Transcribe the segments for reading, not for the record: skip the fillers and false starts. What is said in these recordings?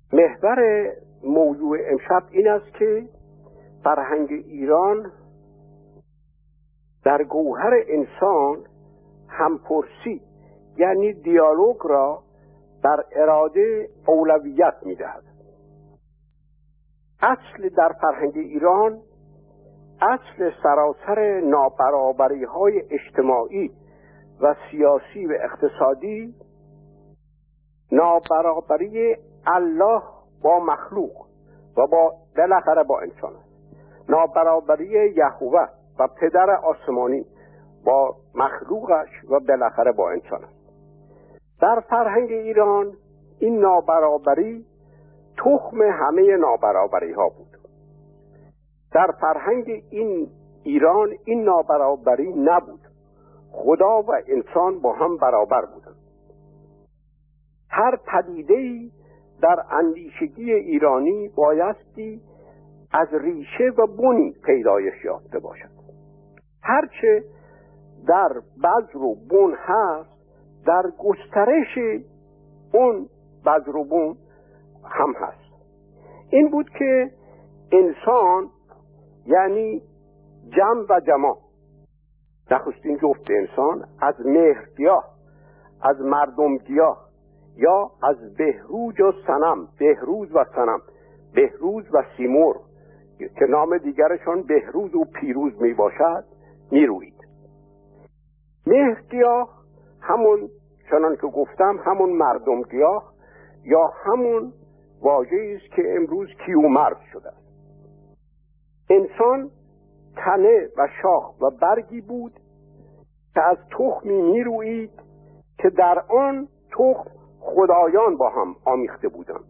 محور موضوع امشب این است که فرهنگ ایران در گوهر انسان همپرسی یعنی دیالوگ را بر اراده اولویت می‌دهد. اصل در فرهنگ ایران اصل سراسر نابرابری‌های اجتماعی و سیاسی و اقتصادی نابرابری الله با مخلوق و بالاخره با انسان است. نابرابری یهوه و پدر آسمانی با مخلوقش و بالاخره با انسان است. در فرهنگ ایران این نابرابری تخم همه نابرابری ها بود. در فرهنگ ایران این نابرابری نبود. خدا و انسان با هم برابر بودند. هر پدیده‌ای در اندیشگی ایرانی بایستی از ریشه و بنی پیدایش یافته باشد. هرچه در بذر و بن هست در گسترش اون بذر و بن هم هست. این بود که انسان یعنی جمع و جماع، نخستین جفت انسان از مهرگیاه، از مردمگیاه یا از بهروز و صنم، بهروز و صنم، بهروز و سیمور که نام دیگرشان بهروز و پیروز می باشد می روید. مهرگیاه همون چنان که گفتم همون مردمگیاه یا همون واژه‌ای است که امروز کیومرث شده است. انسان تنه و شاخ و برگی بود که از تخمی می روید که در آن تخم خدایان با هم آمیخته بودند.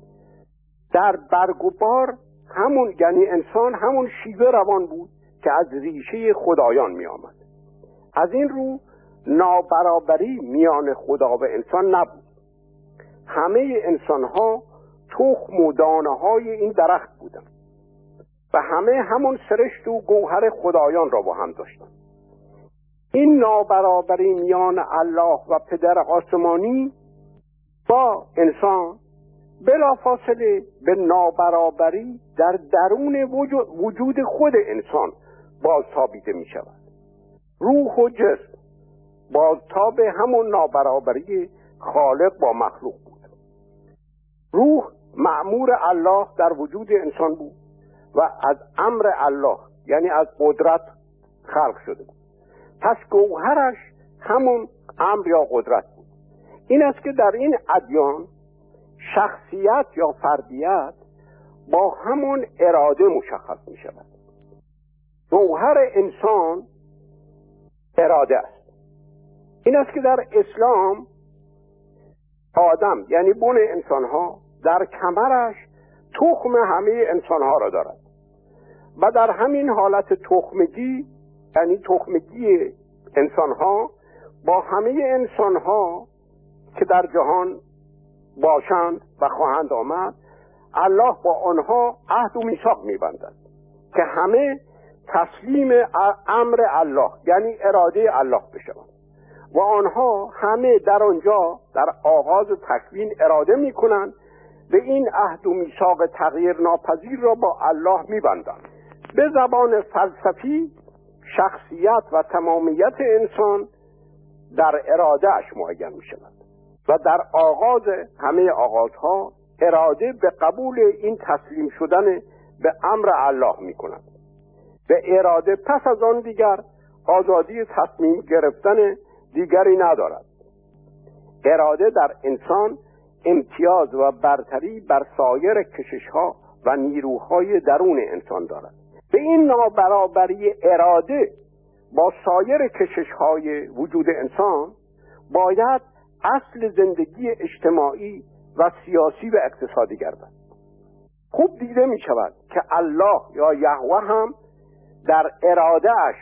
در برگ و بار همون یعنی انسان همون شیوه روان بود که از ریشه خدایان می آمد. از این رو نابرابری میان خدا و انسان نبود. همه انسان ها تخم و دانه های این درخت بودند و همه همون سرشت و گوهر خدایان را با هم داشتند. این نابرابری میان الله و پدر آسمانی با انسان بلافاصله به نابرابری در درون وجود خود انسان بازتابیده می شود. روح و جسم بازتاب همون نابرابری خالق با مخلوق بود. روح مأمور الله در وجود انسان بود و از امر الله یعنی از قدرت خلق شده بود. پس گوهرش همون امر یا قدرت بود. این است که در این ادیان شخصیت یا فردیت با همون اراده مشخص می شود. گوهر انسان اراده است. این است که در اسلام آدم یعنی بن انسانها در کمرش تخم همه انسانها را دارد و در همین حالت تخمگی یعنی تخمگی انسانها با همه انسانها که در جهان باشند و خواهند آمد الله با آنها عهد و میثاق می‌بندد که همه تسلیم امر الله یعنی اراده الله بشوند و آنها همه در آنجا در آغاز تکوین اراده می‌کنند و این عهد و میثاق تغییر ناپذیر را با الله می‌بندند. به زبان فلسفی شخصیت و تمامیت انسان در ارادهش معین می‌شود و در آغاز همه آغازها اراده به قبول این تسلیم شدن به امر الله می‌کند. به اراده پس از آن دیگر آزادی تصمیم گرفتن دیگری ندارد. اراده در انسان امتیاز و برتری بر سایر کشش‌ها و نیروهای درون انسان دارد. به این نابرابری اراده با سایر کشش‌های وجود انسان باید اصل زندگی اجتماعی و سیاسی و اقتصادی گردد. خوب دیده می شود که الله یا یهوه هم در ارادهش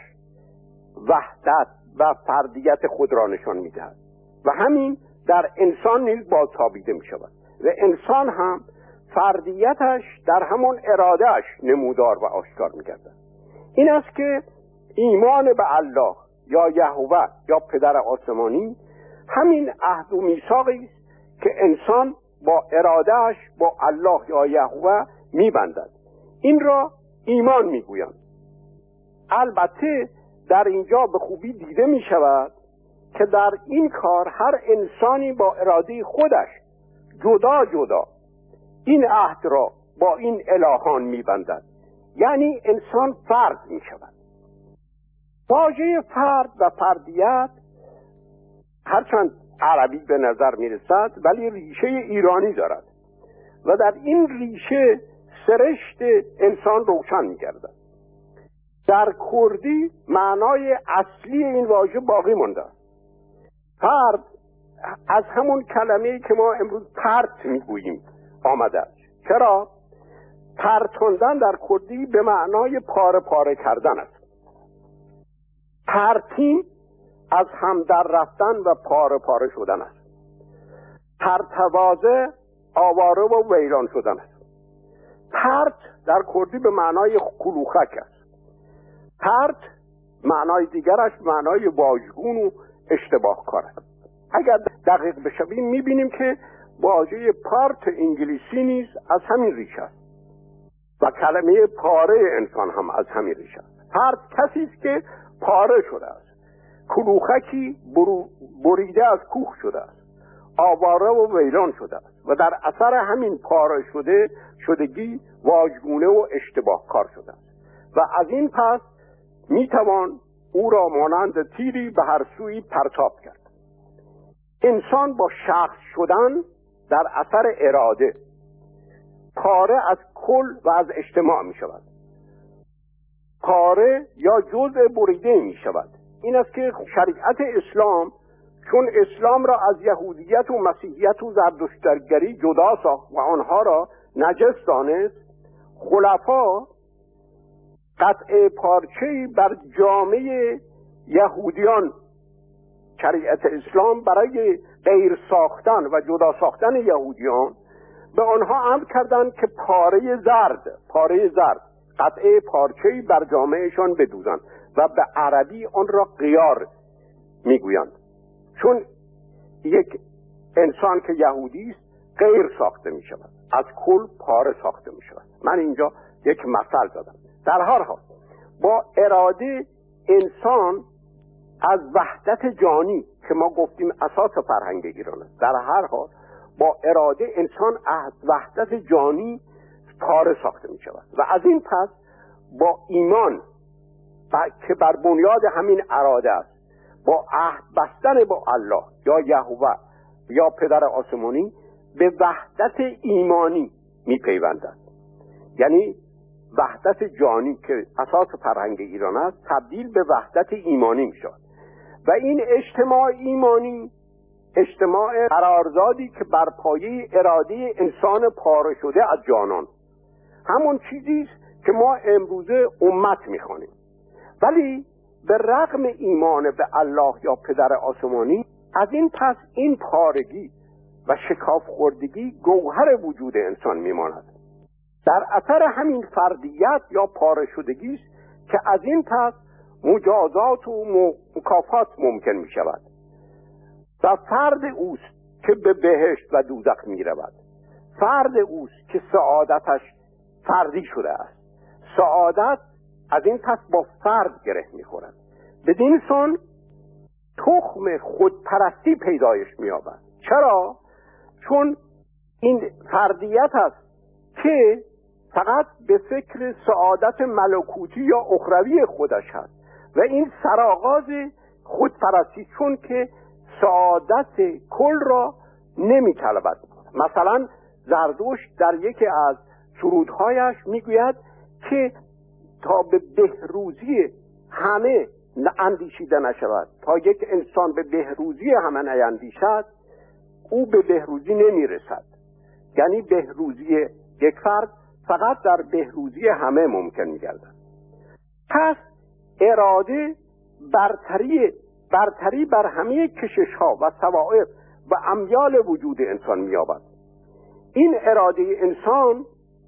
وحدت و فردیت خود را نشان می دهد و همین در انسان نیز بازتابیده می شود و انسان هم فردیتش در همون ارادهش نمودار و آشکار می گردد. این است که ایمان به الله یا یهوه یا پدر آسمانی همین عهد و میثاقی است که انسان با ارادهش با الله یا یهوه میبندد. این را ایمان میگویند. البته در اینجا به خوبی دیده میشود که در این کار هر انسانی با اراده خودش جدا جدا این عهد را با این الهان میبندد. یعنی انسان فرد میشود. واژه فرد و فردیت هرچند عربی به نظر میرسد ولی ریشه ایرانی دارد و در این ریشه سرشت انسان روشن میگردد. در کردی معنای اصلی این واژه باقی مانده. فرد از همون کلمه‌ای که ما امروز پرت میگوییم آمده است. چرا؟ پرتاندن در کردی به معنای پاره پاره کردن است. پرتین از هم در رفتن و پاره پاره شدن است. پرتوازه آواره و ویران شدن است. پرت در کردی به معنای کلوخک است. پرت معنای دیگرش معنای واژگون و اشتباه کار است. اگر دقیق بشویم میبینیم که واژه پارت انگلیسی نیز از همین ریشه است و کلمه پاره انسان هم از همین ریشه است. پرت کسی است که پاره شده است. کلوخکی بریده از کوه شده است. آواره و ویران شده است و در اثر همین پاره شدگی واژگونه و اشتباه کار شده است و از این پس میتوان او را مانند تیری به هر سوی پرتاب کرد. انسان با شخص شدن در اثر اراده پاره از کل و از اجتماع می شود. پاره یا جزء بریده می شود. این است که شریعت اسلام چون اسلام را از یهودیت و مسیحیت و زرتشتگری جدا ساخت و آنها را نجس دانست، خلفا قطعه پارچه‌ای بر جامعه یهودیان شریعت اسلام برای غیر ساختن و جدا ساختن یهودیان به آنها امر کردند که پاره زرد قطعه پارچه‌ای بر جامعهشان بدوزند و به عربی آن را قیار میگویند. چون یک انسان که یهودی است غیر ساخته می شود، از کل پاره ساخته می شود. من اینجا یک مثل زدم. در هر حال با اراده انسان از وحدت جانی که ما گفتیم اساس فرهنگ ایران است، در هر حال با اراده انسان از وحدت جانی پاره ساخته می شود و از این پس با ایمان که بر بنیاد همین اراده است با عهد بستن با الله یا یهوه یا پدر آسمانی به وحدت ایمانی می پیوندند. یعنی وحدت جانی که اساس فرهنگ ایران است تبدیل به وحدت ایمانی می شود و این اجتماع ایمانی اجتماع قرارزادی که بر پایه اراده انسان پاره شده از جانان، همون چیزی است که ما امروزه امت می‌خوانیم. ولی به رغم ایمان به الله یا پدر آسمانی از این پس این پارگی و شکاف خوردگی گوهر وجود انسان میماند. در اثر همین فردیت یا پاره شدگی است که از این پس مجازات و مکافات ممکن می شود و فرد اوست که به بهشت و دوزخ می رود. فرد اوست که سعادتش فردی شده است. سعادت از این پس با فرد گره می خورد. بدین سان تخم خودپرستی پیدایش می یابد. چرا؟ چون این فردیت است که فقط به فکر سعادت ملکوتی یا اخروی خودش هست و این سرآغاز خودپرستی، چون که سعادت کل را نمی طلبد. مثلا زردشت در یکی از سرودهایش میگوید که تا به بهروزی همه اندیشیده نشود، تا یک انسان به بهروزی همه نیندیشد او به بهروزی نمی رسد. یعنی بهروزی یک فرد فقط در بهروزی همه ممکن می گردد. پس اراده برتری بر همه کشش ها و سوائق و امیال وجود انسان می یابد. این اراده انسان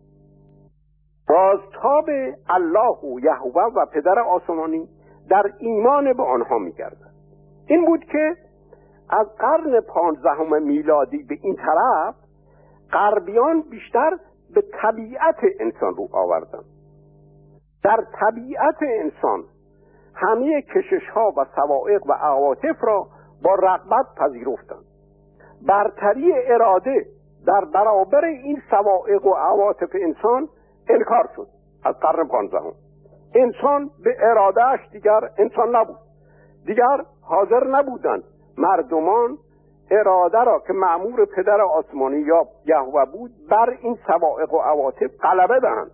بازتاب الله و یهوه و پدر آسمانی در ایمان به آنها می گردد. این بود که از قرن 15 میلادی به این طرف غربیان بیشتر به طبیعت انسان رو آوردن. در طبیعت انسان همه کشش‌ها و سوائق و عواطف را با رغبت پذیرفتند. برتری اراده در برابر این سوائق و عواطف انسان انکار شد از قرن 15. انسان به ارادهش دیگر انسان نبود. دیگر حاضر نبودند مردمان اراده را که مأمور پدر آسمانی یا یهوه بود بر این سوائق و عواطف غلبه دهند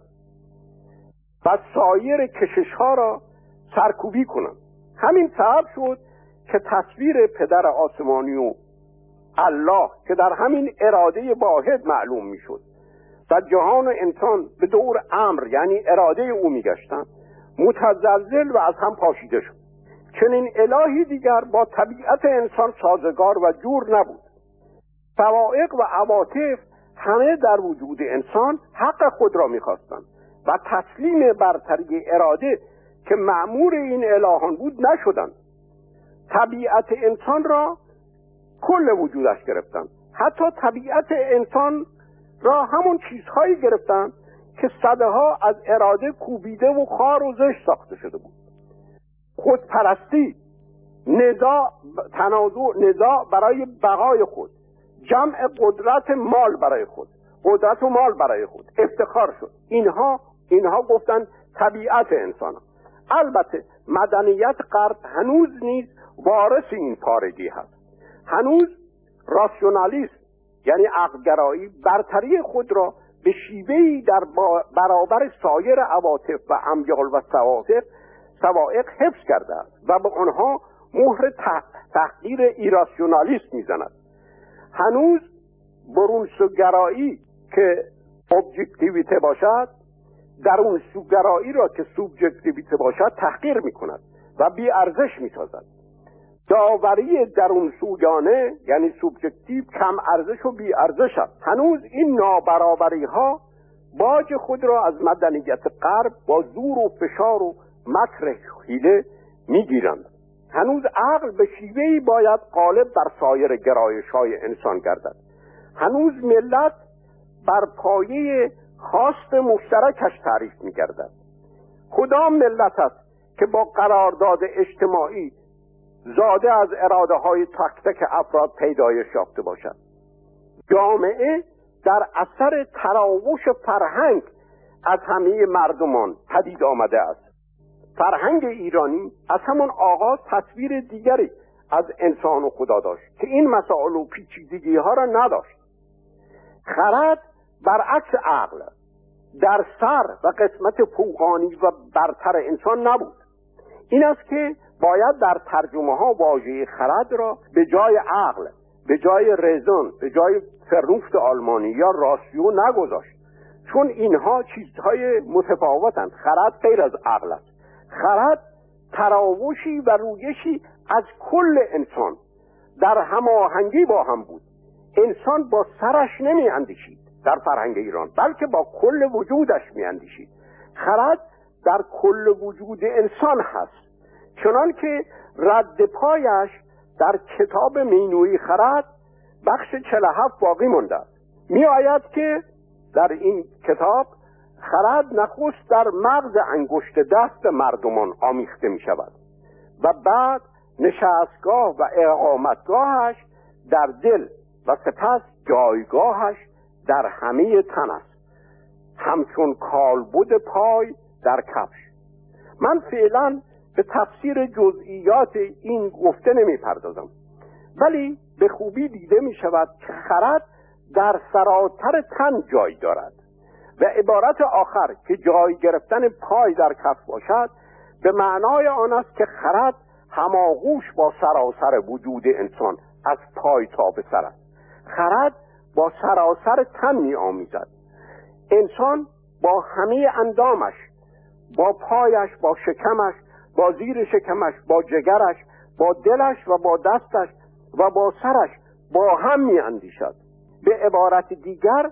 و سایر کشش‌ها را سرکوبی کنند. همین سبب شد که تصویر پدر آسمانی و الله که در همین اراده واحد معلوم میشد و جهان و انسان به دور امر یعنی اراده او میگشتند متزلزل و از هم پاشیده شد. چنین الهی دیگر با طبیعت انسان سازگار و جور نبود. سوائق و عواطف همه در وجود انسان حق خود را میخواستند و تسلیم برتری اراده که مأمور این الهان بود نشدند. طبیعت انسان را کل وجودش گرفتند. حتی طبیعت انسان را همون چیزهایی گرفتند که صدها از اراده کوبیده و خار و زشت ساخته شده بود. خودپرستی، نزاع، تنازع، نزاع برای بقای خود، جمع قدرت مال برای خود، قدرت و مال برای خود، افتخار شد. اینها گفتن طبیعت انسان. البته مدنیت غرب هنوز نیز وارث این پارگی هست. هنوز راسیونالیسم یعنی عقلگرایی برتری خود را به شیوهی در برابر سایر عواطف و امیال و سوائق حفظ کرده است و به آنها مهر تحقیر ایراسیونالیسم میزند. هنوز برونسوگرایی که ابجکتیویته باشد درون سوگرایی را که سوبجکتیویته باشد تحقیر میکند و بی ارزش میسازد. داوری درون سویانه یعنی سوبجکتیو کم ارزش و بی ارزش است. هنوز این نابرابری ها باج خود را از مدنیت غرب با زور و فشار و مکر حیله میگیرند. هنوز عقل به شیوهی باید غالب بر سایر گرایش‌های انسان گردد. هنوز ملت بر پایه خواست مشترکش تعریف می‌گردد. کدام ملت است که با قرارداد اجتماعی زاده از اراده‌های تک تک افراد پیدایش یافته باشد؟ جامعه در اثر تراوش فرهنگ از همه مردمان پدید آمده است. فرهنگ ایرانی از همان آغاز تصویر دیگری از انسان و خدا داشت که این مسائل و پیچیدگی ها را نداشت. خرد برعکس عقل در سر و قسمت فوقانی و برتر انسان نبود. این است که باید در ترجمه ها واژه خرد را به جای عقل، به جای رزون، به جای فرنوفت آلمانی یا راسیو نگذاشت، چون اینها چیزهای متفاوتند. خرد غیر از عقل است. خرد تراوشی و رویشی از کل انسان در هماهنگی با هم بود. انسان با سرش نمی اندیشید در فرهنگ ایران، بلکه با کل وجودش می اندیشید. خرد در کل وجود انسان هست، چنان که رد پایش در کتاب مینوی خرد بخش 47 باقی مونده است. می آید که در این کتاب خرد نخست در مغز انگشت دست مردمان آمیخته می شود و بعد نشستگاه و اقامتگاهش در دل و سپس جایگاهش در همه تن است، همچون کالبد پای در کفش. من فعلا به تفسیر جزئیات این گفته نمی پردازم، ولی به خوبی دیده می شود که خرد در سراتر تن جای دارد و عبارت آخر که جای گرفتن پای در کف باشد به معنای آن است که خرد هماغوش با سراسر وجود انسان از پای تا به سر است. خرد با سراسر تن می آمیزد. انسان با همه اندامش، با پایش، با شکمش، با زیر شکمش، با جگرش، با دلش و با دستش و با سرش با هم می اندیشد. به عبارت دیگر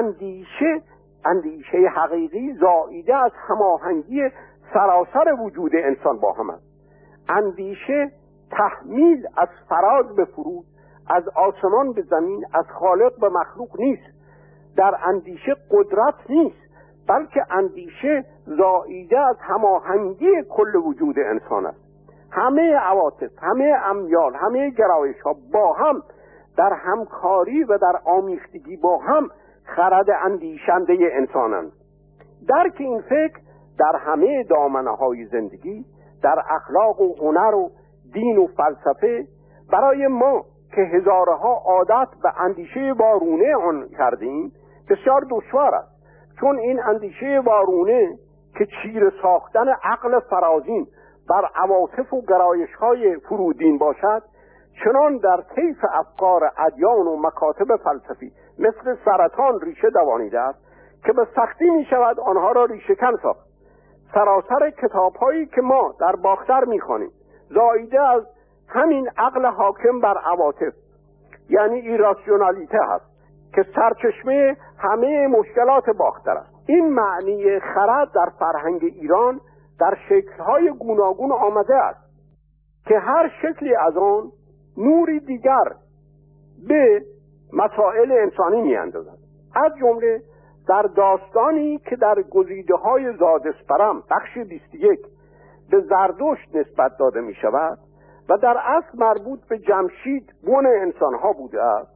اندیشه حقیقی زائیده از هماهنگی سراسر وجود انسان با هم است. اندیشه تحمیل از فراز به فرود، از آسمان به زمین، از خالق به مخلوق نیست، در اندیشه قدرت نیست، بلکه اندیشه زاییده از هماهنگی کل وجود انسان است. همه عواطف، همه امیال، همه گرایش ها با هم در همکاری و در آمیختگی با هم خرد اندیشنده انسانند. درک این فکر در همه دامنه های زندگی، در اخلاق و هنر و دین و فلسفه، برای ما که هزارها عادت به اندیشه وارونه آن کردیم بسیار دشوار است، چون این اندیشه وارونه که چیره ساختن عقل فرازین بر عواطف و گرایش های فرودین باشد، چنان در طیف افکار ادیان و مکاتب فلسفی مثل سرطان ریشه دوانیده است که به سختی می شود آنها را ریشه کن ساخت. سراسر کتاب هایی که ما در باختر می خوانیم زاییده از همین عقل حاکم بر عواطف، یعنی ایراسیونالیته هست که سرچشمه همه مشکلات باختر است. این معنی خرد در فرهنگ ایران در شکل‌های گوناگون آمده است که هر شکلی از آن نوری دیگر به مسائل انسانی می‌اندازد. از جمله در داستانی که در گزیده‌های زادسپرم بخش 21 به زردشت نسبت داده می‌شود و در اصل مربوط به جمشید بن انسان‌ها بوده است،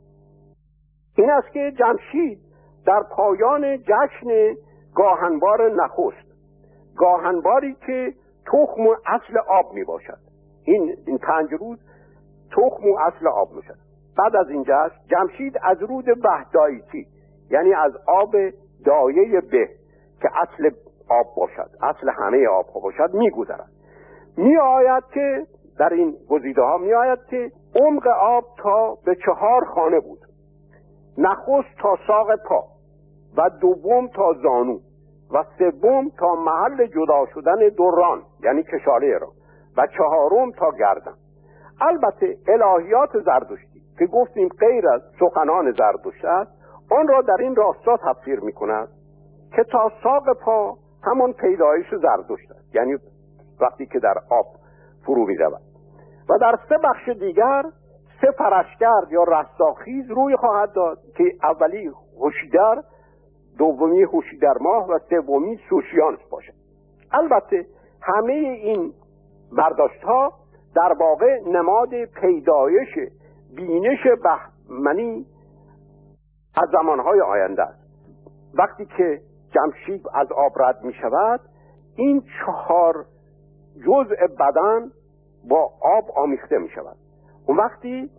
این است که جمشید در پایان جشن گاهنبار نخست، گاهنباری که تخم و اصل آب می باشد، این 5 روز تخم و اصل آب می شد. بعد از این جشن جمشید از رود بهدایتی، یعنی از آب دایه به که اصل آب باشد، اصل همه آب ها باشد، می گذرد. می آید که در این گزیده ها می آید که عمق آب تا به 4 خانه بود، نخست تا ساق پا و دوم تا زانو و سوم تا محل جدا شدن دران یعنی کشاله را و 4م تا گردن. البته الهیات زردشتی که گفتیم غیر از سخنان زردشت است، آن را در این راستا تفسیر می کند که تا ساق پا همان پیدایش زردشت است، یعنی وقتی که در آب فرو می رود. و در 3 بخش دیگر 3 فرشگرد یا رستاخیز روی خواهد داد که اولی هوشیدر، دومی هوشیدر ماه و سومی سوشیانس باشد. البته همه این برداشت ها در واقع نماد پیدایش بینش بهمنی از زمانهای آینده است. وقتی که جمشید از آب رد می شود، این 4 جزء بدن با آب آمیخته می شود. اون وقتی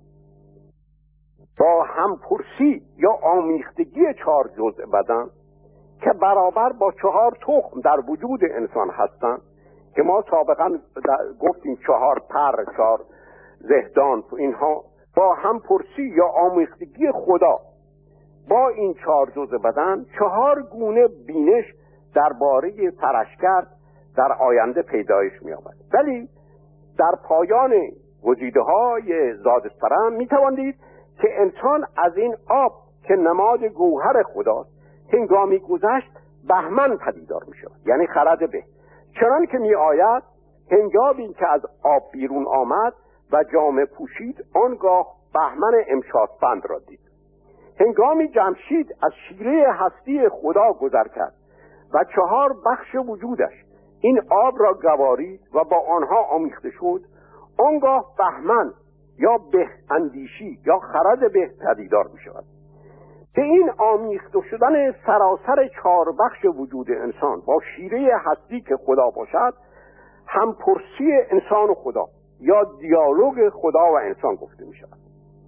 با همپرسی یا آمیختگی 4 جزء بدن که برابر با 4 تخم در وجود انسان هستند که ما سابقا گفتیم 4 پر، 4 زهدان، اینها با همپرسی یا آمیختگی خدا با این 4 جزء بدن 4 گونه بینش درباره فرشگرد در آینده پیدایش می‌یابد. ولی در پایان گزیده‌های زادسپرم می‌توانید که انسان از این آب که نماد گوهر خداست هنگامی گذشت بهمن پدیدار می‌شود، یعنی خرد به، چنان که می‌آید هنگامی که از آب بیرون آمد و جامه پوشید آنگاه بهمن امشاسپند را دید. هنگامی جمشید از شیره هستی خدا گذر کرد و 4 بخش وجودش این آب را گوارید و با آنها آمیخته شد، آنگاه بهمن یا به اندیشی یا خرد به پدیدار می شود. که این آمیخته شدن سراسر 4 بخش وجود انسان با شیره هستی که خدا باشد همپرسی انسان و خدا یا دیالوگ خدا و انسان گفته می شود.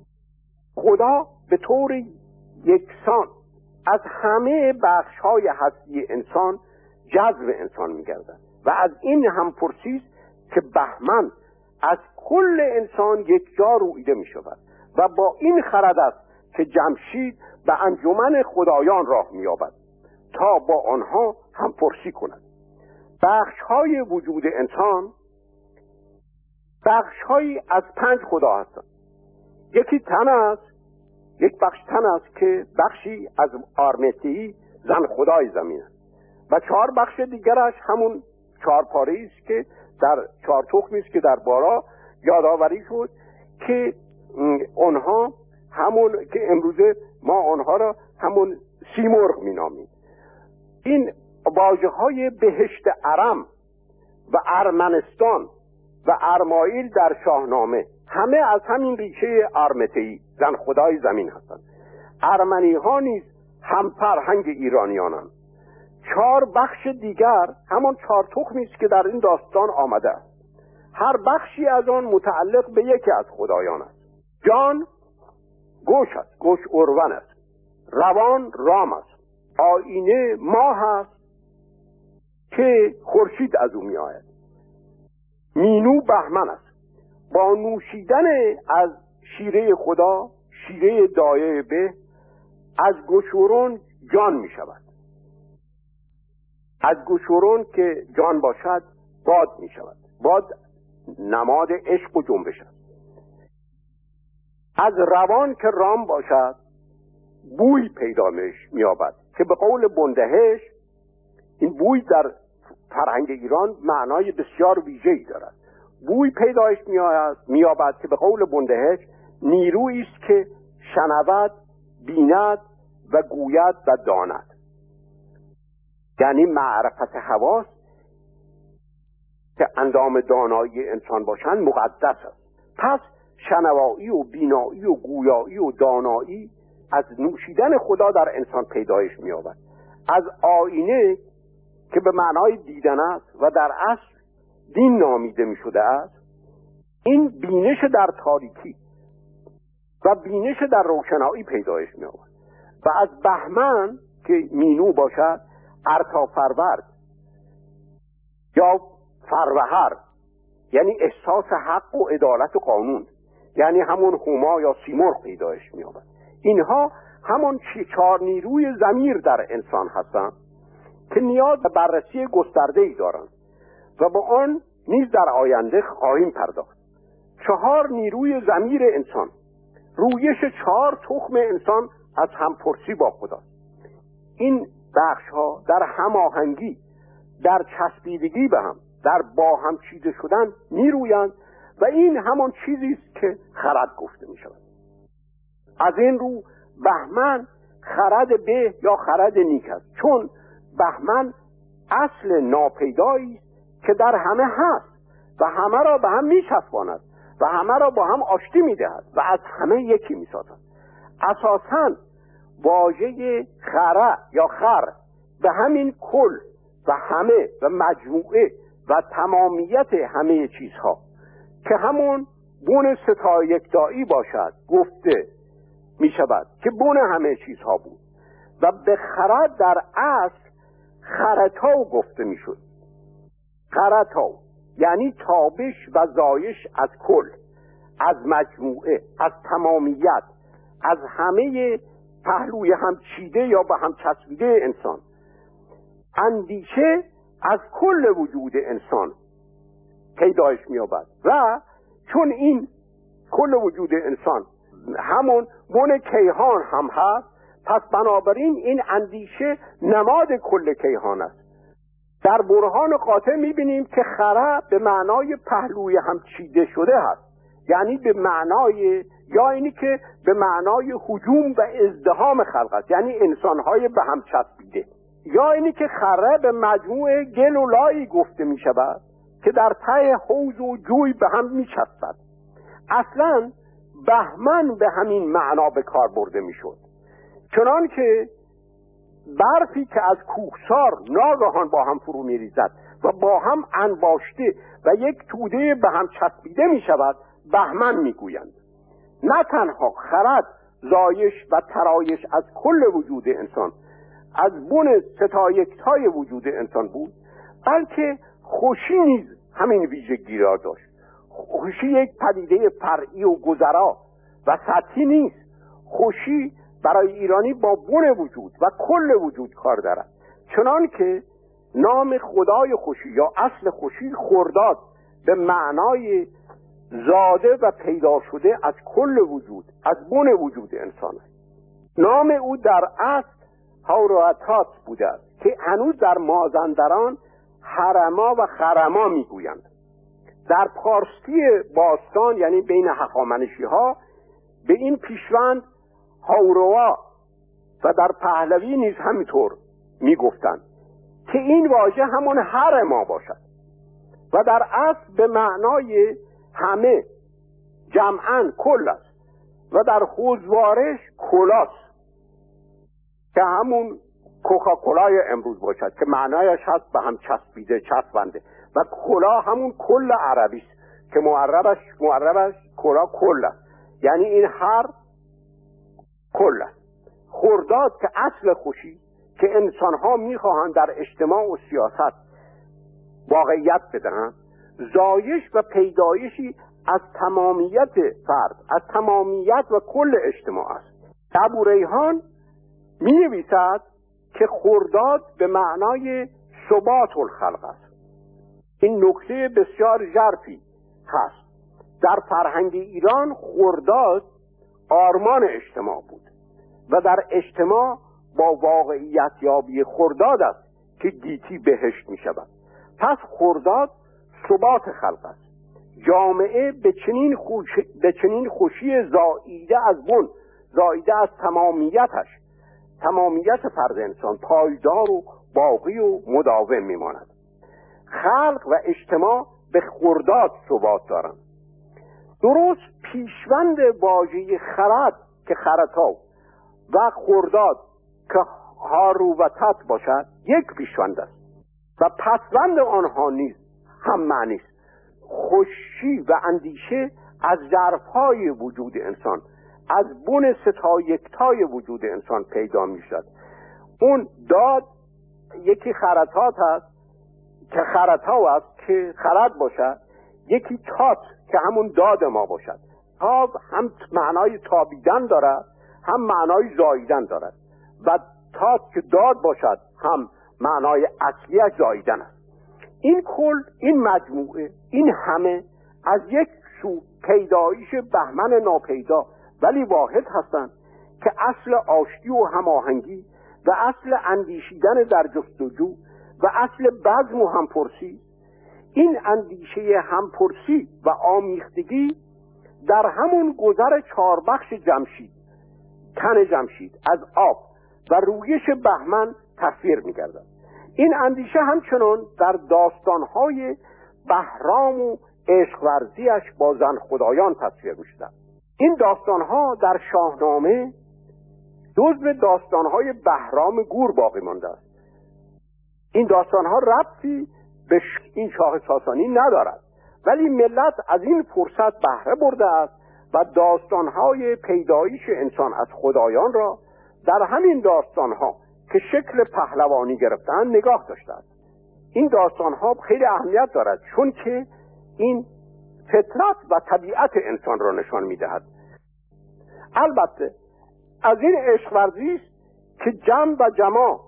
خدا به طور یکسان از همه بخش‌های هستی انسان جذب انسان می‌گردد و از این همپرسی است که بهمن از کل انسان یک جا رویده می‌شود و با این خرد است که جمشید به انجمن خدایان راه می‌یابد تا با آنها همپرسی کند. بخش‌های وجود انسان بخش‌هایی از 5 خدا هستند. یکی تن است، یک بخش تن است که بخشی از آرمتی زن خدای زمین است و 4 بخش دیگرش همون 4 پاره است که در 4 تخمی است که در بارا یادآوری شد که آنها همون که امروزه ما آنها را همون سیمرغ می‌نامیم. این واژه‌های بهشت ارم و ارمنستان و ارمایل در شاهنامه همه از همین ریشه آرمتئی، زن خدای زمین هستند. ارمنی ها نیز هم فرهنگ ایرانیانند. 4 بخش دیگر همان 4 تخمی است که در این داستان آمده است. هر بخشی از آن متعلق به یکی از خدایان است. جان گوش است، گوش اروان است. روان رام است. آینه ماه است که خورشید از او می آید. مینو بهمن است. با نوشیدن از شیره خدا، شیره دایه به، از گوشورون جان می شود. از گوشورون که جان باشد باد می شود. باد نماد عشق و جنبش است. از روان که رام باشد بوی پیدا می یابد که به قول بندهش، این بوی در فرهنگ ایران معنای بسیار ویژه‌ای دارد. بوی پیدایش می‌یابد که به قول بندهش نیرویی است که شنود، بیند و گوید و داند. یعنی معرفت حواس که اندام دانایی انسان باشند مقدس است. پس شنوایی و بینایی و گویایی و دانایی از نوشیدن خدا در انسان پیدایش می‌یابد. از آینه که به معنای دیدن است و در اصل دین نامیده می شده است، این بینش در تاریکی و بینش در روشنایی پیدایش می آورد. و از بهمن که مینو باشد ارتافرورد یا فروهر، یعنی احساس حق و عدالت و قانون، یعنی همون هما یا سیمرغ پیدایش می آورد. اینها همون 4 نیروی ضمیر در انسان هستند که نیاز به بررسی گسترده‌ای دارند و با آن نیز در آینده خواهیم پرداخت. 4 نیروی ضمیر انسان، رویش 4 تخم انسان از همپرسی با خداست. این بخش‌ها در هماهنگی، در چسبیدگی به هم، در با هم چیده شدن میرویند و این همان چیزی است که خرد گفته می شود. از این رو بهمن خرد به یا خرد نیک است، چون بهمن اصل ناپیدایی است که در همه هست و همه را به هم میچسباند و همه را با هم آشتی میدهد و از همه یکی میسازد. اساساً واژه خره یا خر به همین کل و همه و مجموعه و تمامیت همه چیزها که همون بون ستا یکتایی باشد گفته می شود که بون همه چیزها بود و به خرد در اصل خرتاو گفته می شد. خرتاو یعنی تابش و زایش از کل، از مجموعه، از تمامیت، از همه پهلوی هم چیده یا به هم چسبیده انسان. اندیشه از کل وجود انسان پیدایش می‌یابد و چون این کل وجود انسان همون بن کیهان هم هست، پس بنابراین این اندیشه نماد کل کیهان است. در برهان قاطع می‌بینیم که خره به معنای پهلوی هم چیده شده هست، یعنی به معنای یا اینی که به معنای هجوم و ازدحام خلق است، یعنی انسان‌های به هم چسبیده، یا اینی که خره به مجموعه گل و لایی گفته می شود که در ته حوض و جوی به هم می چسبد. اصلا بهمن به همین معنا به کار برده می شد، چنان که برفی که از کوهسار ناگهان با هم فرو می ریزد و با هم انباشته و یک توده به هم چسبیده می شود بهمن می گویند. نه تنها خرد زایش و ترایش از کل وجود انسان، از بن ستایکتای وجود انسان بود، بلکه خوشی نیز همین ویژگی را داشت. خوشی یک پدیده فرعی و گذرا و سطحی نیست. خوشی برای ایرانی با بن وجود و کل وجود کار دارد، چنان که نام خدای خوشی یا اصل خوشی خرداد به معنای زاده و پیدا شده از کل وجود، از بن وجود انسان است. نام او در اصل هاوراتات بوده است که هنوز در مازندران هرما و خرما میگویند. در پارسی باستان یعنی بین هخامنشی ها به این پیشوند هاوروا و در پهلوی نیز همینطور میگفتند که این واژه همون هر ما باشد و در اصل به معنای همه جمعاً کل است و در حوزوارش کلاست که همون کوکاکولای امروز باشد که معنایش هست به هم چسبیده، چسبنده، و کلا همون کل عربی است که معربش کلا کل است، یعنی این هر کل است. خرداد که اصل خوشی که انسانها میخواهند در اجتماع و سیاست واقعیت بدهند، زایش و پیدایشی از تمامیت فرد، از تمامیت و کل اجتماع است. ابوریحان می نویسد که خرداد به معنای ثبات الخلق است. این نکته بسیار ژرفی هست. در فرهنگ ایران خرداد آرمان اجتماع بود و در اجتماع با واقعیت یابی خرداد است که گیتی بهشت می شود. پس خرداد ثبات خلق است. جامعه به چنین خوشی زاییده از بن، زاییده از تمامیتش، تمامیت فرد انسان پایدار و باقی و مداوم میماند. خلق و اجتماع به خرداد ثبات دارند. درست پیشوند واژه خرد که خرتا و خرداد که هارو و تت باشد یک پیشوند است و پسوند آنها نیز هم معنی است. خوشی و اندیشه از ظرفهای وجود انسان، از بن ستا یکتای وجود انسان پیدا می شد. اون داد یکی خرطات هست که خرطا است که خرد باشد، یکی تات که همون داد ما باشد. تاب هم معنای تابیدن دارد هم معنای زاییدن دارد و تات که داد باشد هم معنای اصلیش زاییدن است. این کل، این مجموعه، این همه از یک سو پیدایش بهمن ناپیدا ولی واحد هستند که اصل آشتی و هماهنگی و اصل اندیشیدن در جستجو و اصل بزم و همپرسی. این اندیشه همپرسی و آمیختگی در همون گذر چاربخش جمشید، تن جمشید از آب و رویش بهمن تصویر می‌گردد. این اندیشه همچنان در داستان‌های بهرام و عشق ورزیش با زن خدایان تصویر می‌شود. این داستان‌ها در شاهنامه جزو داستان‌های بهرام گور باقی مانده است. این داستان‌ها ربطی به این شاه ساسانی ندارد، ولی ملت از این فرصت بهره برده است و داستان‌های پیدایش انسان از خدایان را در همین داستان‌ها که شکل پهلوانی گرفتن نگاه داشته است. این داستان‌ها خیلی اهمیت دارد چون که این فطرت و طبیعت انسان را نشان می‌دهد. البته از این عشق ورزی است که جمع و جماع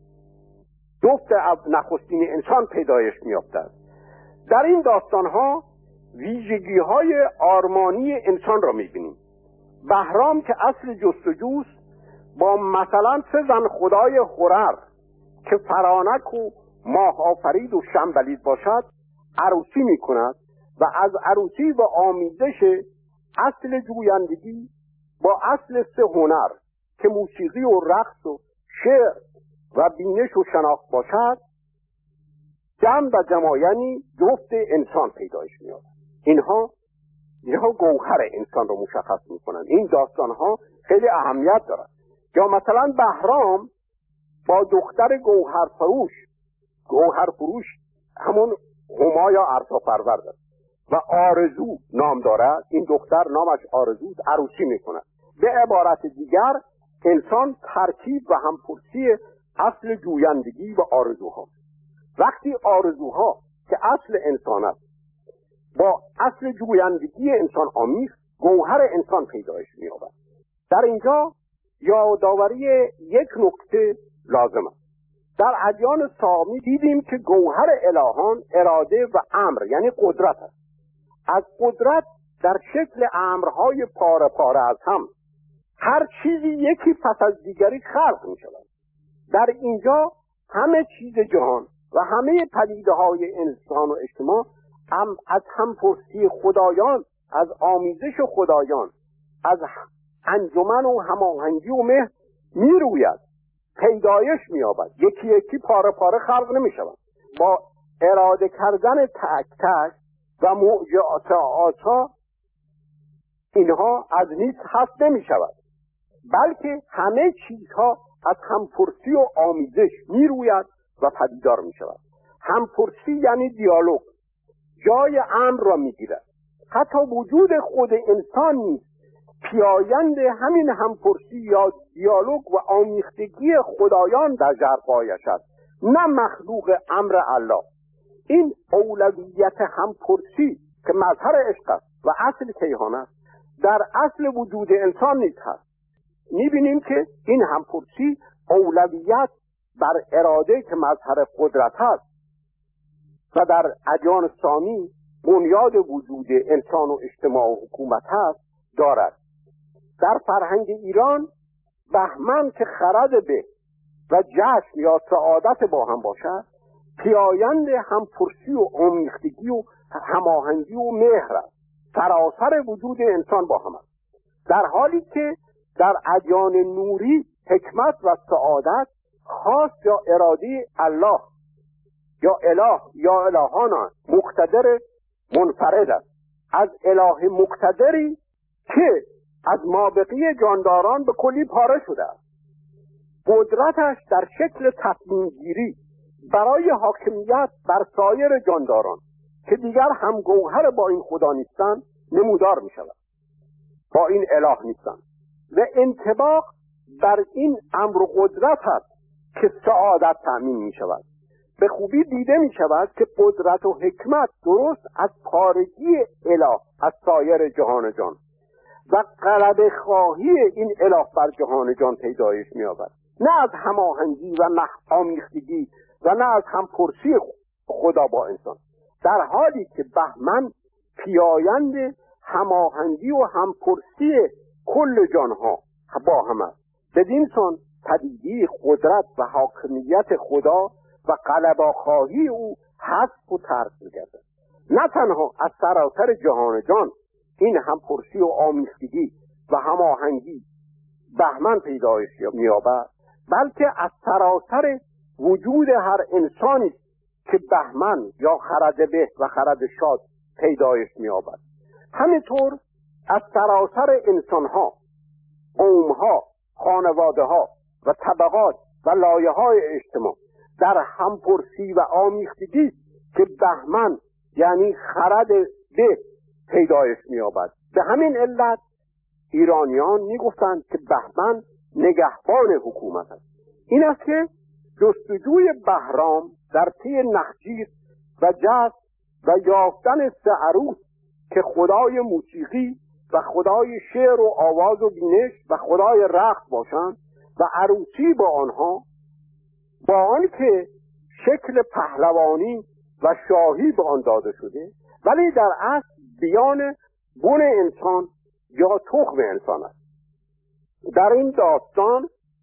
جفت نخستین انسان پیدایش می‌یابد. در این داستان‌ها ویژگی‌های آرمانی انسان را می‌بینیم. بهرام که اصل جستجوست با مثلا 3 زن خدای هرر که فرانک و ماه آفرید و شنبلید باشد عروسی می‌کند و از عروسی و آمیزش اصل جویندگی با اصل 3 هنر که موسیقی و رقص و شعر و بینش و شناخت باشد جمع و جماع یعنی جفت انسان پیدایش می‌یابد. اینها گوهر انسان رو مشخص می‌کنند. این داستان‌ها خیلی اهمیت دارند. یا مثلا بهرام با دختر گوهر فروش همون هما یا ارتافرورد است و آرزو نام دارد. این دختر نامش آرزوست، عروسی می‌کند. به عبارت دیگر انسان ترکیب و همپرسی اصل جویندگی و آرزوها. وقتی آرزوها که اصل انسان است با اصل جویندگی انسان آمیخت، گوهر انسان پیدایش می‌یابد. در اینجا یادآوری یک نکته لازم است. در ادیان سامی دیدیم که گوهر الهان اراده و امر یعنی قدرت است. از قدرت در شکل امرهای پاره پاره از هم هر چیزی یکی پس از دیگری خلق می شود. در اینجا همه چیز جهان و همه پدیده‌های انسان و اجتماع از همپرسی خدایان، از آمیزش خدایان، از انجمن و هماهنگی و مهر میروید، پیدایش مییابد، یکی یکی پاره پاره خلق نمیشود. با اراده کردن تک تک و معجزات اینها از نیست هست نمیشود، بلکه همه چیزها از همپرسی و آمیزش میروید و پدیدار میشود. همپرسی یعنی دیالوگ جای امر را میگیرد. حتی وجود خود انسان نیز پیایند همین همپرسی یا دیالوگ و آمیختگی خدایان در جرقایش است، نه مخلوق امر الله. این اولویت همپرسی که مظهر عشق است و اصل کیهان است، در اصل وجود انسان نیز هست. میبینیم که این همپرسی اولویت بر اراده که مظهر قدرت هست و در ادیان سامی بنیاد وجود انسان و اجتماع و حکومت هست دارد. در فرهنگ ایران بهمن که خرد به و جشن یا سعادت با هم باشد، پیایند همپرسی و آمیختگی و هماهنگی و مهر است. سراسر وجود انسان با هم است، در حالی که در ادیان نوری حکمت و سعادت خاص یا اراده الله یا اله یا الهان مقتدر منفرد است، از اله مقتدری که از مابقی جانداران به کلی پاره شده است. قدرتش در شکل تصمیم گیری برای حاکمیت بر سایر جانداران که دیگر همگوهر با این خدا نیستند نمودار می شود، با این اله نیستند، و انطباق بر این امر و قدرت است که سعادت تأمین می شود. به خوبی دیده می شود که قدرت و حکمت درست از پارگی اله از سایر جهان جان و غلبه خواهی این اله بر جهان جان پیدایش می یابد، نه از هماهنگی و آمیختگی و نه از همپرسی خدا با انسان. در حالی که بهمن پیایند هماهنگی و همپرسی کل جانها با هم است. بدین سان پدیدی قدرت و حاکمیت خدا و غلبه خواهی او حذف و ترک می‌گردد. نه تنها از سراسر جهان جان این همپرسی و آمیختگی و هماهنگی بهمن پیدایش می‌یابد، بلکه از سراسر وجود هر انسانی که بهمن یا خرد به و خرد شاد پیدایش می‌یابد. همینطور از سراسر انسان‌ها، قوم‌ها، خانواده‌ها و طبقات و لایه‌های اجتماع در همپرسی و آمیختگی که بهمن یعنی خرد به پیدایش می‌یابد. به همین علت ایرانیان می‌گفتند که بهمن نگهبان حکومت است. این است که جستجوی بهرام در پی نخجیر و جذب و یافتن سه عروس که خدای موسیقی و خدای شعر و آواز و بینش و خدای رقص باشند و عروسی با آنها، با آنکه شکل پهلوانی و شاهی به آن داده شده، ولی در اصل بیان بن انسان یا تخم انسان است. در این داستان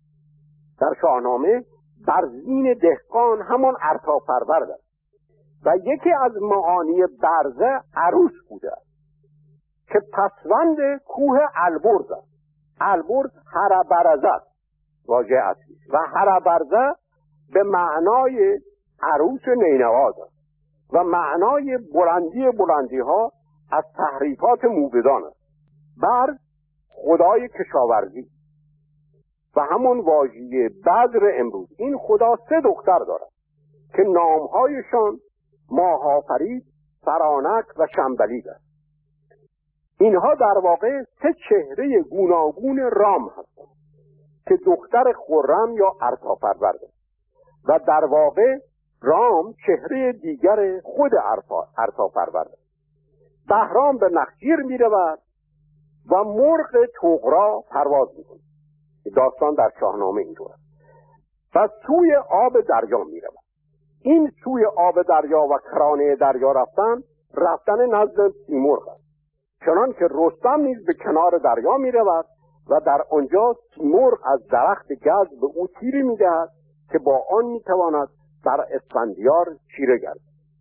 در شاهنامه برزین دهقان همان ارتاپرورد است و یکی از معانی برزه عروس بوده است که پسوند کوه البرز است. البرز هربرزه است واژه اصلی و هربرزه به معنای عروس نینواز است و معنای بلندی ها از تحریفات موبدان است. برز خدای کشاورزی و همون واژه بدر امروز. این خدا سه دختر دارد که نامهایشان ماهافرید، فرانک و شنبلید است. اینها در واقع سه چهره گوناگون رام هستند که دختر خرم یا ارتاپرورد است و در واقع رام چهره دیگر خود ارتاپرورد است. بهرام به نخجیر می رود و مرغ طغرا پرواز می کند. داستان در شاهنامه اینطور است. و سوی آب دریا می رود. این سوی آب دریا و کرانه دریا رفتن نزد سیمرغ است. چنان که رستم نیز به کنار دریا می رود و در آنجا سیمرغ از درخت گز به او تیری می دهد که با آن می تواند در اسفندیار چیره گردد.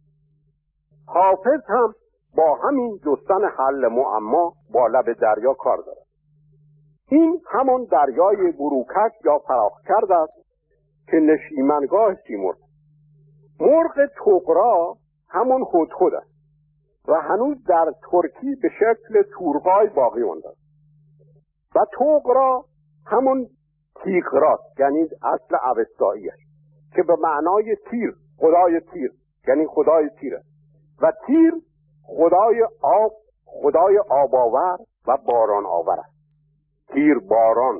حافظ هم با همین جستن حل معما با لب دریا کار دارد. این همان دریای بروکش یا فراخکرد است که نشیمنگاه سیمرغ. مرغ طغرا همون هدهد است و هنوز در ترکی به شکل تورغای باقی مانده است و طغرا همون تیغراست، یعنی اصل اوستایی است که به معنای تیر، خدای تیر، یعنی خدای تیر است و تیر خدای آب، خدای آباور و باران آور است. تیر باران.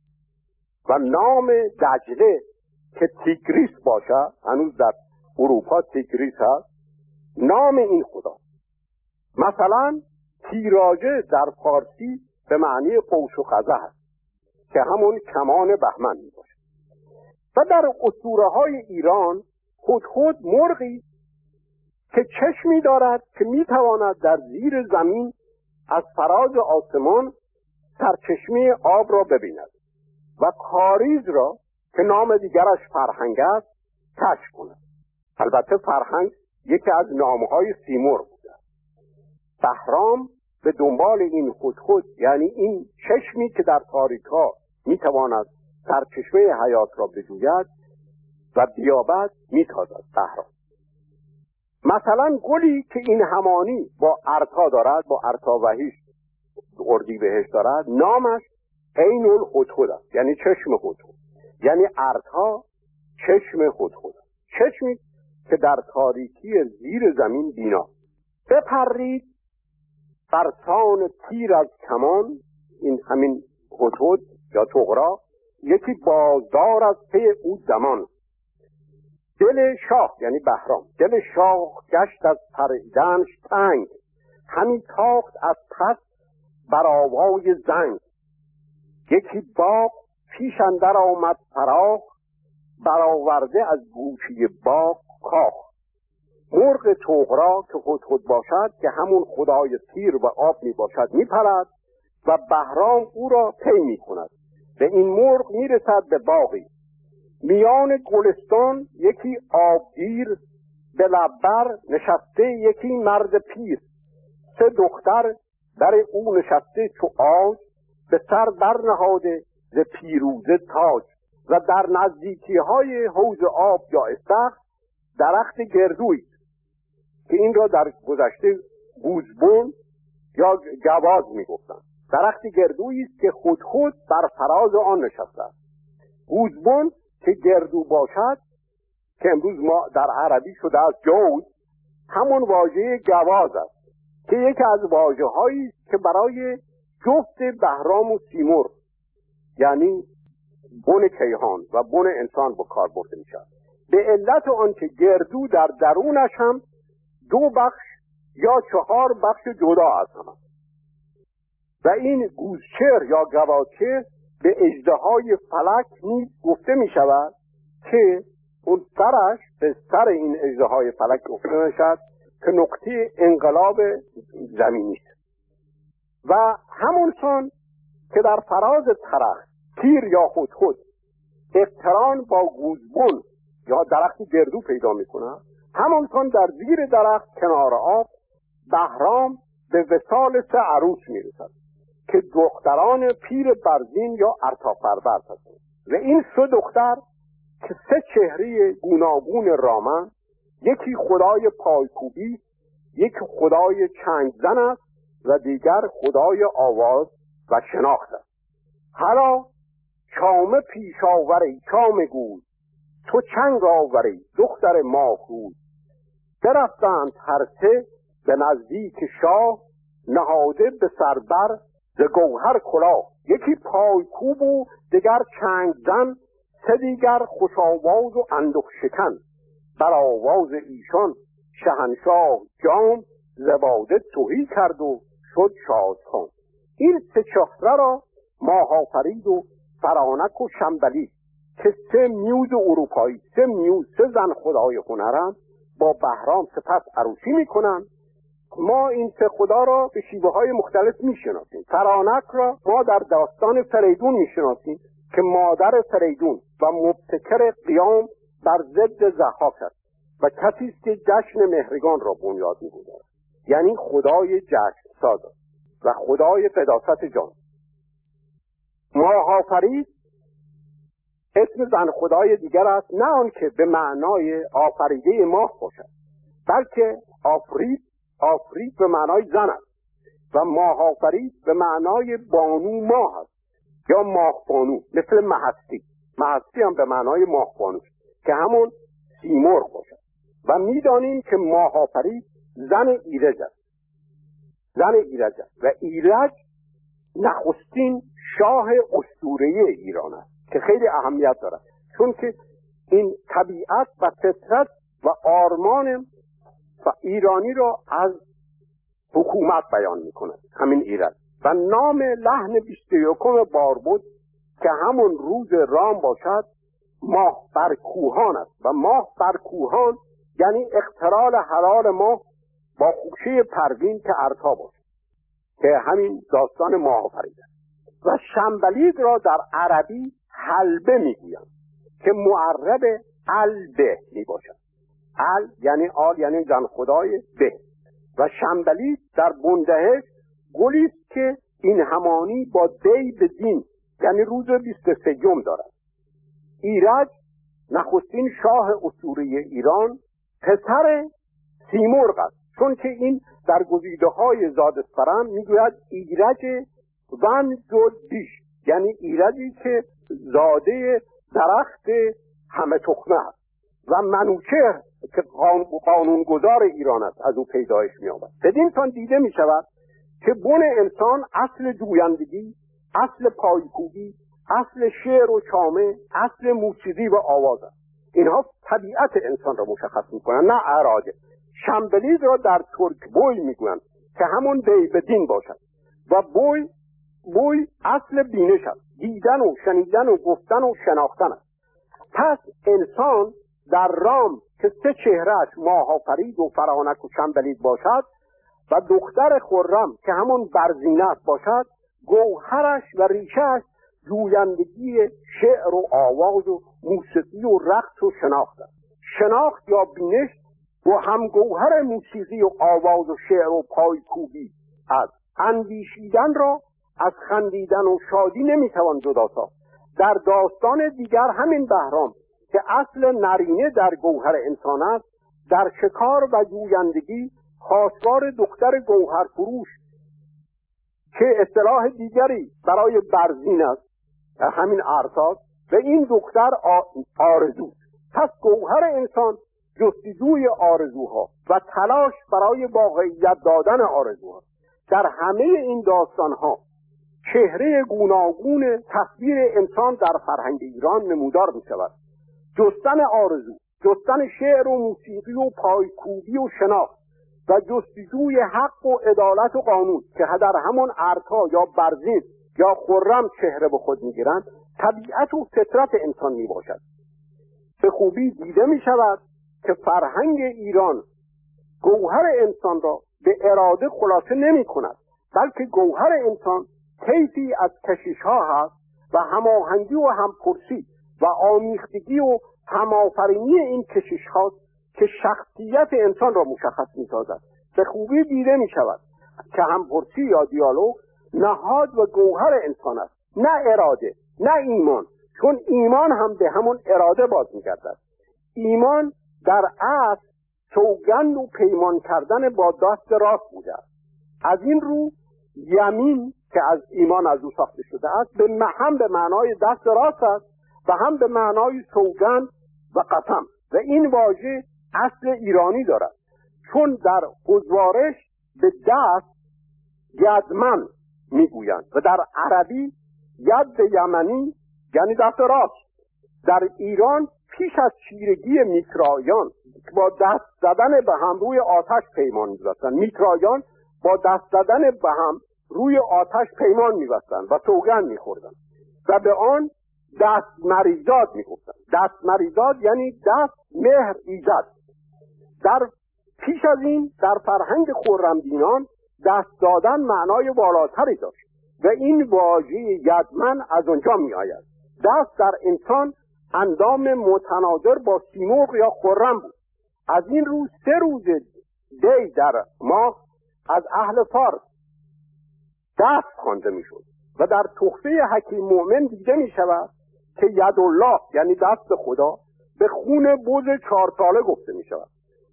و نام دجله که تیگریس باشه، هنوز در اروپا تیگریس هست، نام این خدا. مثلا تیراژه در فارسی به معنی قوس و قزح است که همون کمان بهمن می باشه. و در اسطوره های ایران هدهد مرغی که چشمی دارد که می تواند در زیر زمین از فراز آسمان سرچشمه آب را ببیند و کاریز را که نام دیگرش فرهنگ است کشف کند. البته فرهنگ یکی از نامهای سیمرغ بوده. بهرام به دنبال این هدهد، یعنی این چشمی که در تاریک‌ها میتواند سرچشمه حیات را بجوید و بیابد، میتازد بهرام. مثلا گلی که این همانی با ارتا دارد، با ارتا وحیش اردیبهشت دارد، نامش عین الهدهد است، یعنی چشم هدهد، یعنی ارتا چشم هدهد، چشمی که در تاریکی زیر زمین بینا. بپرید برسان تیر از کمان، این همین هدهد یا طغرا، یکی بازدار از پی او دمان. دل شاه یعنی بهرام، دل شاه گشت از پریدنش تنگ، همی تاخت از پس بر آوای زنگ. یکی باغ پیش اندر آمد فراخ، برآورده از گوشه باغ کاخ. مرغ طغرا که هدهد باشد، که همون خدای تیر و آب می باشد، می پرد و بهرام او را طی می کند. به این مرغ می رسد به باغی، میان گلستان یکی آبگیر، به لبر نشسته یکی مرد پیر. سه دختر در او نشسته چو آج، به سر برنهاده ز پیروزه تاج. و در نزدیکی های حوض آب یا استخر درخت گردویی که این را در گذشته گوزبون یا گواز می گفتن. درخت گردویی است که هدهد بر فراز آن نشسته است. گوزبون که گردو باشد، که امروز ما در عربی شده از جوز، همون واژه گواز است که یکی از واژه هایی است که برای جفت بهرام و سیمرغ، یعنی بن کیهان و بن انسان به کار برده می شود. به علت آنکه گردو در درونش هم 2 بخش یا 4 بخش جدا از هم است. و این گوزچر یا گواچر به اژدهای فلک نیز گفته می شود که اون سرش به سر این اژدهای فلک گفته می شود که نقطه انقلاب زمینی است. و همونسان که در فراز ترخ تیر یا هدهد اقتران با گوزبن یا درخت گردو پیدا می کند، همونسان در زیر درخت کنار آب بهرام به وصال 3 عروس می رسد که دختران پیر برزین یا ارتافربرز هستند. و این 3 دختر که 3 چهره گوناگون رامن، یکی خدای پایکوبی، یکی خدای چنگ زن است و دیگر خدای آواز و شناخت است. حالا چامه پیش آوری چام گوی، تو چنگ آوری دختر ماهروی. برفتند هر 3 به نزدیک شاه، نهاده به سربر ز گوهر کلاه. یکی پایکوب و دیگر چنگ زن، 3 دیگر خوش آواز و اندوه شکن. بر آواز ایشان شهنشاه جام، ز باده تهی کرد و شد شادخوان. این 3 چهره را ماه آفرید و فرانک و شنبلی که 3 میوز اروپایی، 3 میوز، 3 زن خدای هنرند، با بهرام سپس عروسی میکنند. ما این 3 خدا را به شیوه های مختلف میشناسیم. فرانک را ما در داستان فریدون میشناسیم که مادر فریدون و مبتکر قیام بر ضد ضحاک است و کسی است که جشن مهرگان را بنیاد میگذارد، یعنی خدای جشن ساز و خدای قداست جان. ماه آفرید اسم زن خدای دیگر است، نه آنکه به معنای آفریده ماه باشد، بلکه آفرید به معنای زن است و ماه آفرید به معنای بانو ماه است یا ماه بانو، مثل مهستی هم به معنای ماه بانو که همون سیمرغ باشد. و میدانیم که ماه آفرید زن ایرج است و ایرج نخستین شاه اسطوره‌ای ایران است که خیلی اهمیت دارد، چون که این طبیعت و فطرت و آرمان ایرانی را از حکومت بیان می‌کند، همین ایرج. و نام لحن 21 باربد که همون روز رام باشد ماه بر کوهان است و ماه بر کوهان یعنی اقتران حلال ماه با خوشه پروین که ارتا باشد، که همین داستان ماه آفرید است. و شنبلید را در عربی حلبه میگویند که معرب البه می باشد. یعنی آل یعنی زن خدای به. و شنبلید در بندهش گلی است که این همانی با دی به دین یعنی روز 23 دارد. ایرج نخستین شاه اسطوره ایران پسر سیمرغ است، چون که این در گزیده‌های زادسپرم میگوید ایرج ون زود بیش، یعنی ایرجی که زاده درخت همه تخمه است و منوچهر که قانونگذار ایران است از او پیدایش می‌یابد. بدین سان دیده می‌شود که بن انسان اصل جویندگی، اصل پایکوبی، اصل شعر و چامه، اصل موسیقی و آواز است. اینها طبیعت انسان را مشخص می‌کنند، نه اراده. شنبلید را در ترک بوی می‌گویند که همون دی به دین باشد و بوی اصل بینش است، دیدن و شنیدن و گفتن و شناختن است. پس انسان در رام که 3 چهرهش ماه آفرید و فرانک و شنبلید باشد و دختر خرم که همون برزینت باشد، گوهرش و ریشهش جویندگی شعر و آواز و موسیقی و رقص و شناخت است. شناخت یا بینش و هم گوهر موسیقی و آواز و شعر و پایکوبی است. اندیشیدن را از خندیدن و شادی نمیتوان جدا ساخت. در داستان دیگر همین بهرام که اصل نرینه در گوهر انسان است، در شکار و جویندگی خواستار دختر گوهر فروش که اصطلاح دیگری برای برزین است، همین ارتاس، و این دختر آرزو. پس گوهر انسان جستجوی آرزوها و تلاش برای واقعیت دادن آرزوها. در همه این داستانها چهره گوناگون تصویر انسان در فرهنگ ایران نمودار می شود. جستن آرزو، جستن شعر و موسیقی و پایکوبی و شناخت و جستجوی حق و عدالت و قانون که در همون ارتا یا برزین یا خرم چهره به خود می گیرند، طبیعت و فطرت انسان می باشد. به خوبی دیده می شود که فرهنگ ایران گوهر انسان را به اراده خلاصه نمی کند، بلکه گوهر انسان طیفی از کشش ها هست و هماهنگی و همپرسی و آمیختگی و همآفرینی این کشش هاست که شخصیت انسان را مشخص می سازد. به خوبی دیده می شود که همپرسی یا دیالوگ نهاد و گوهر انسان است، نه اراده، نه ایمان، چون ایمان هم به همون اراده باز می گردد. ایمان در اصل سوگند و پیمان کردن با دست راست بوده است. از این رو یمین که از ایمان از او ساخته شده است هم به معنای دست راست است و هم به معنای سوگند و قسم، و این واژه اصل ایرانی دارد، چون در گزارش به دست یدمن میگویند و در عربی ید یمنی یعنی دست راست. در ایران پیش از چیرگی میترایان با دست زدن به هم روی آتش پیمان می‌بستند. میترایان با دست زدن به هم روی آتش پیمان می‌بستند و سوگند می‌خوردند و به آن دست مریزاد می‌گفتند. دست مریزاد یعنی دست مهر ایزد. در پیش از این در فرهنگ خرمدینان دست دادن معنای بالاتری داشت و این واژه یدمن از آنجا می‌آید. دست در انسان اندام متناظر با سیمرغ یا خرم بود. از این رو 3 روز دی در ماه از اهل فارس دست خوانده میشد و در تحفه حکیم مؤمن دیده می شود که یدالله یعنی دست خدا به خون بز 4 ساله گفته می شود.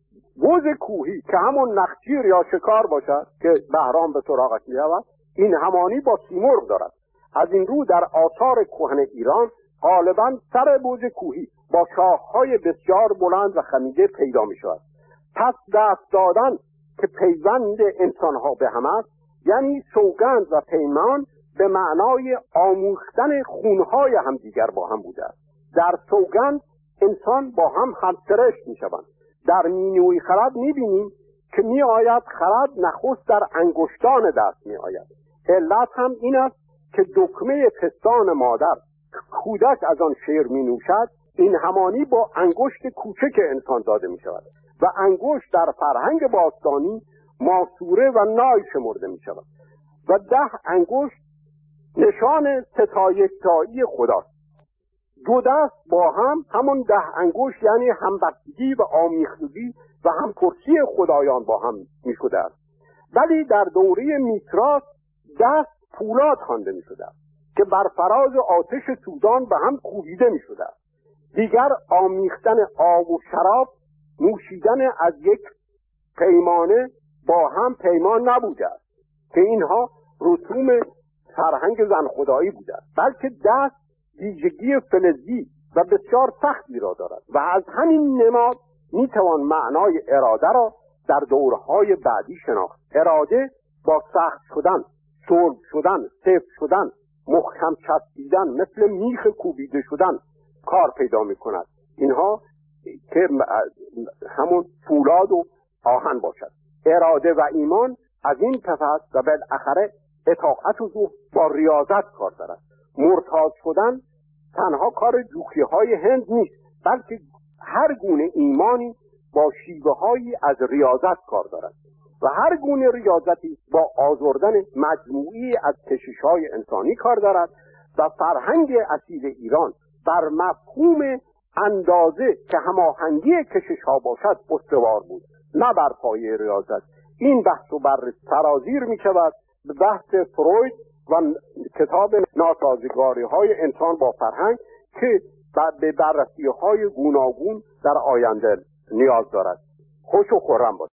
بز کوهی که همون نخجیر یا شکار باشد که بهرام به سراغش می رود، این همانی با سیمرغ دارد. از این رو در آثار کهن ایران غالبا سر بز کوهی با شاخهای بسیار بلند و خمیده پیدا می شود. پس دست دادن که پیوند انسانها به هم است، یعنی سوگند و پیمان به معنای آموختن خونهای همدیگر با هم بوده است. در سوگند انسان با هم همسرشت می شوند. در مینوی خرد می بینیم که می آید خرد نخست در انگشتان دست می آید. علت هم این است که دکمه پستان مادر کودک از آن شیر می نوشد، این همانی با انگشت کوچک انسان داده می شود و انگشت در فرهنگ باستانی ماسوره و نای شمرده می شود و 10 انگشت نشان ستایشتایی خداست. 2 دست با هم همون 10 انگشت یعنی همبستگی و آمیختگی و همپرسی خدایان با هم می شده است. ولی در دوره میتراس دست پولاد خوانده می شده است که بر فراز آتش سوزان به هم کوبیده می شده است. دیگر آمیختن آب و شراب، نوشیدن از یک پیمانه با هم پیمان نبوده است که اینها رسوم فرهنگ زن خدایی بوده است، بلکه دست ویژگی فلزی و بسیار سختی را دارد و از همین نماد میتوان معنای اراده را در دورهای بعدی شناخت. اراده با سخت شدن، صلب شدن، سفت شدن، محکم چسبیدن، مثل میخ کوبیده شدن کار پیدا میکند. اینها که همون فولاد و آهن باشد. اراده و ایمان از این پس و بالاخره اطاعت و زهد با ریاضت کار دارد. مرتاض شدن تنها کار جوخی‌های هند نیست، بلکه هر گونه ایمانی با شیوه‌هایی از ریاضت کار دارد و هر گونه ریاضتی با آزردن مجموعی از کشش‌های انسانی کار دارد و فرهنگ اصیل ایران بر مفهوم اندازه که هماهنگی کشش‌ها باشد استوار بود، نه بر پایه ریاضت. این بحث و بررسی سرازیر می شود به بحث فروید و کتاب ناسازگاری‌های انسان با فرهنگ که به بررسی‌های گوناگون در آینده نیاز دارد. خوش و خرم باشید.